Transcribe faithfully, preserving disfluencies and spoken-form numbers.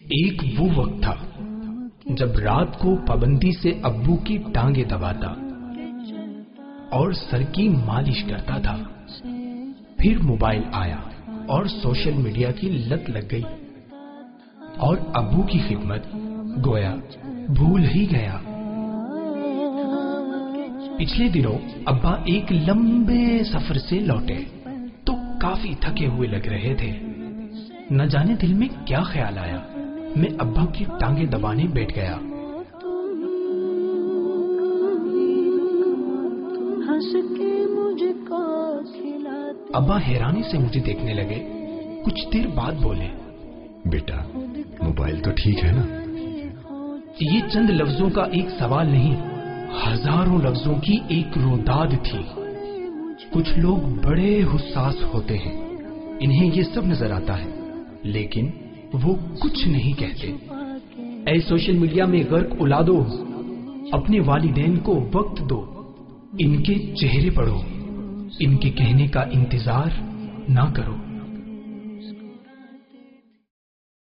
ایک وہ وقت تھا جب رات کو پابندی سے ابو کی ٹانگیں دباتا اور سر کی مالش کرتا تھا. پھر موبائل آیا اور سوشل میڈیا کی لت لگ گئی اور ابو کی خدمت گویا بھول ہی گیا. پچھلے دنوں ابا ایک لمبے سفر سے لوٹے تو کافی تھکے ہوئے لگ رہے تھے. نہ جانے دل میں کیا خیال آیا, میں ابا کی ٹانگیں دبانے بیٹھ گیا. ابا حیرانی سے مجھے دیکھنے لگے. کچھ دیر بعد بولے, بیٹا موبائل تو ٹھیک ہے نا؟ یہ چند لفظوں کا ایک سوال نہیں, ہزاروں لفظوں کی ایک روداد تھی. کچھ لوگ بڑے حساس ہوتے ہیں, انہیں یہ سب نظر آتا ہے, لیکن وہ کچھ نہیں کہتے. اے سوشل میڈیا میں غرق اولادو, اپنے والدین کو وقت دو, ان کے چہرے پڑھو, ان کے کہنے کا انتظار نہ کرو.